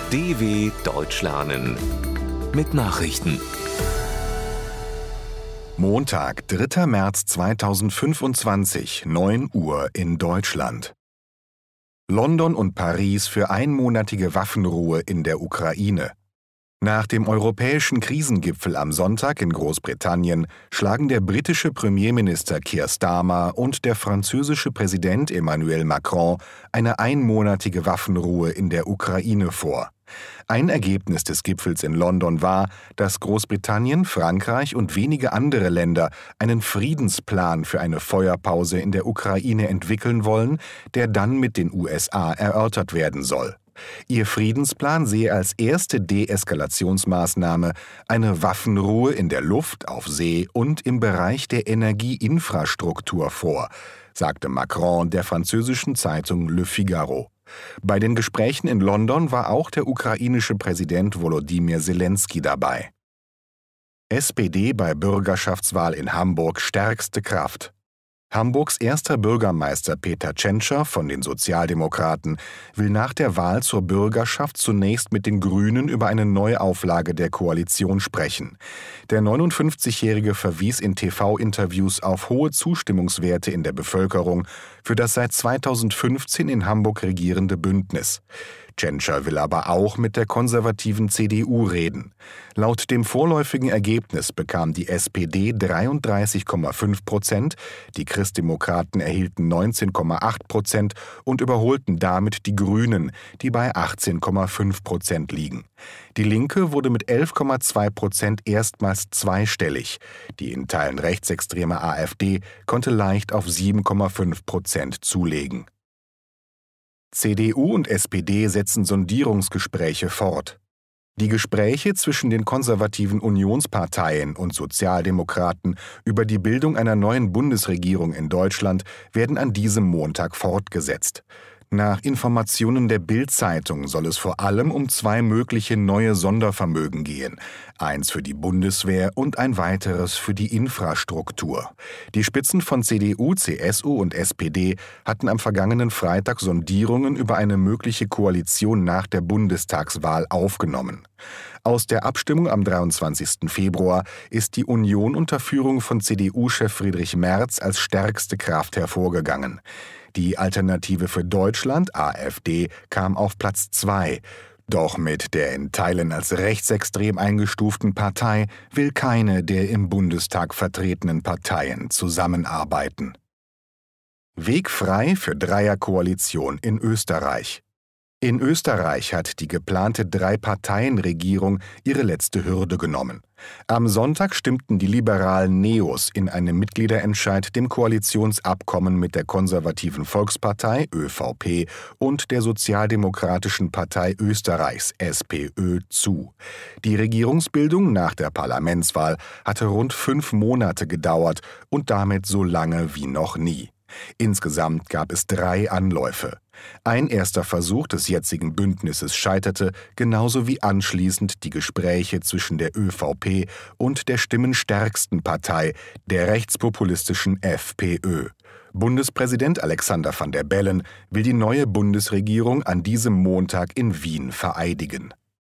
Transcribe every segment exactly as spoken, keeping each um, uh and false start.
D W Deutsch lernen mit Nachrichten. Montag, dritter März zweitausendfünfundzwanzig, neun Uhr in Deutschland. London und Paris für einmonatige Waffenruhe in der Ukraine. Nach dem europäischen Krisengipfel am Sonntag in Großbritannien schlagen der britische Premierminister Keir Starmer und der französische Präsident Emmanuel Macron eine einmonatige Waffenruhe in der Ukraine vor. Ein Ergebnis des Gipfels in London war, dass Großbritannien, Frankreich und wenige andere Länder einen Friedensplan für eine Feuerpause in der Ukraine entwickeln wollen, der dann mit den U S A erörtert werden soll. Ihr Friedensplan sehe als erste Deeskalationsmaßnahme eine Waffenruhe in der Luft, auf See und im Bereich der Energieinfrastruktur vor, sagte Macron der französischen Zeitung Le Figaro. Bei den Gesprächen in London war auch der ukrainische Präsident Volodymyr Zelensky dabei. S P D bei Bürgerschaftswahl in Hamburg stärkste Kraft. Hamburgs erster Bürgermeister Peter Tschentscher von den Sozialdemokraten will nach der Wahl zur Bürgerschaft zunächst mit den Grünen über eine Neuauflage der Koalition sprechen. Der neunundfünfzigjährige verwies in T V-Interviews auf hohe Zustimmungswerte in der Bevölkerung für das seit zweitausendfünfzehn in Hamburg regierende Bündnis. Tschentscher will aber auch mit der konservativen C D U reden. Laut dem vorläufigen Ergebnis bekam die S P D dreiunddreißig Komma fünf Prozent, die Christdemokraten erhielten neunzehn Komma acht Prozent und überholten damit die Grünen, die bei achtzehn Komma fünf Prozent liegen. Die Linke wurde mit elf Komma zwei Prozent erstmals zweistellig. Die in Teilen rechtsextreme A f D konnte leicht auf sieben Komma fünf Prozent zulegen. C D U und S P D setzen Sondierungsgespräche fort. Die Gespräche zwischen den konservativen Unionsparteien und Sozialdemokraten über die Bildung einer neuen Bundesregierung in Deutschland werden an diesem Montag fortgesetzt. Nach Informationen der Bild-Zeitung soll es vor allem um zwei mögliche neue Sondervermögen gehen. Eins für die Bundeswehr und ein weiteres für die Infrastruktur. Die Spitzen von C D U, C S U und S P D hatten am vergangenen Freitag Sondierungen über eine mögliche Koalition nach der Bundestagswahl aufgenommen. Aus der Abstimmung am dreiundzwanzigsten Februar ist die Union unter Führung von C D U-Chef Friedrich Merz als stärkste Kraft hervorgegangen. Die Alternative für Deutschland, A f D, kam auf Platz zwei. Doch mit der in Teilen als rechtsextrem eingestuften Partei will keine der im Bundestag vertretenen Parteien zusammenarbeiten. Weg frei für Dreierkoalition in Österreich. In Österreich hat die geplante Drei-Parteien-Regierung ihre letzte Hürde genommen. Am Sonntag stimmten die liberalen Neos in einem Mitgliederentscheid dem Koalitionsabkommen mit der konservativen Volkspartei ÖVP und der Sozialdemokratischen Partei Österreichs SPÖ zu. Die Regierungsbildung nach der Parlamentswahl hatte rund fünf Monate gedauert und damit so lange wie noch nie. Insgesamt gab es drei Anläufe. Ein erster Versuch des jetzigen Bündnisses scheiterte, genauso wie anschließend die Gespräche zwischen der ÖVP und der stimmenstärksten Partei, der rechtspopulistischen FPÖ. Bundespräsident Alexander Van der Bellen will die neue Bundesregierung an diesem Montag in Wien vereidigen.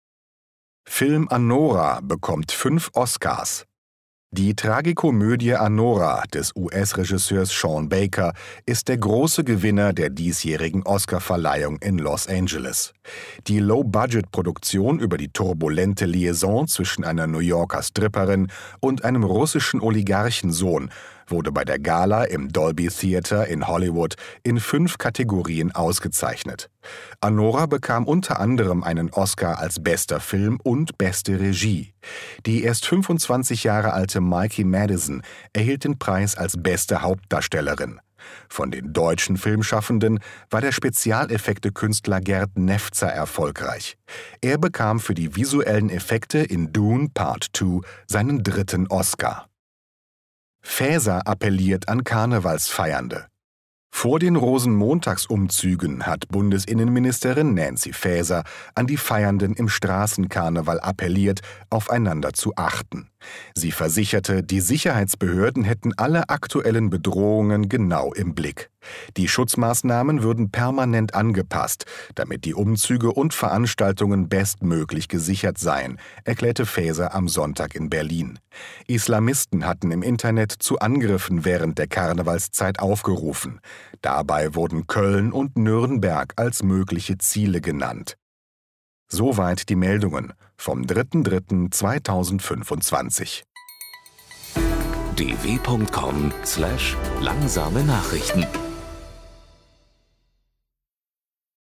Film Anora bekommt fünf Oscars. Die Tragikomödie Anora des U S-Regisseurs Sean Baker ist der große Gewinner der diesjährigen Oscarverleihung in Los Angeles. Die Low-Budget-Produktion über die turbulente Liaison zwischen einer New Yorker Stripperin und einem russischen Oligarchensohn wurde bei der Gala im Dolby Theater in Hollywood in fünf Kategorien ausgezeichnet. Anora bekam unter anderem einen Oscar als bester Film und beste Regie. Die erst fünfundzwanzig Jahre alte Mikey Madison erhielt den Preis als beste Hauptdarstellerin. Von den deutschen Filmschaffenden war der Spezialeffekte-Künstler Gerd Nefzer erfolgreich. Er bekam für die visuellen Effekte in Dune Part zwei seinen dritten Oscar. Faeser appelliert an Karnevalsfeiernde. Vor den Rosenmontagsumzügen hat Bundesinnenministerin Nancy Faeser an die Feiernden im Straßenkarneval appelliert, aufeinander zu achten. Sie versicherte, die Sicherheitsbehörden hätten alle aktuellen Bedrohungen genau im Blick. Die Schutzmaßnahmen würden permanent angepasst, damit die Umzüge und Veranstaltungen bestmöglich gesichert seien, erklärte Faeser am Sonntag in Berlin. Islamisten hatten im Internet zu Angriffen während der Karnevalszeit aufgerufen. Dabei wurden Köln und Nürnberg als mögliche Ziele genannt. Soweit die Meldungen vom dritter dritter zweitausendfünfundzwanzig. d w punkt com slash langsame Nachrichten